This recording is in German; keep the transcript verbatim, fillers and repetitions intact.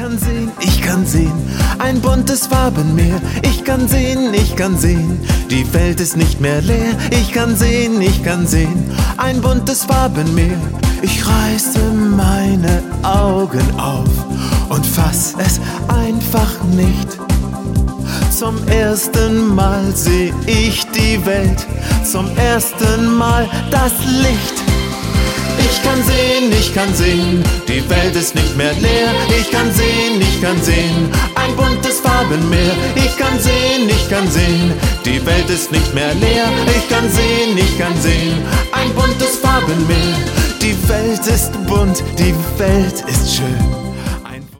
kann sehen, ich kann sehen, ein buntes Farbenmeer. Ich kann sehen, ich kann sehen, die Welt ist nicht mehr leer. Ich kann sehen, ich kann sehen, ein buntes Farbenmeer. Ich reiße meine Augen auf und fass es einfach nicht. Zum ersten Mal seh ich die Welt, zum ersten Mal das Licht. Ich kann sehen, ich kann sehen, die Welt ist nicht mehr leer. Ich kann sehen, ich kann sehen, ein buntes Farbenmeer. Ich kann sehen, ich kann sehen, die Welt ist nicht mehr leer. Ich kann sehen, ich kann sehen, ein buntes Farbenmeer. Die Welt ist bunt, die Welt ist schön.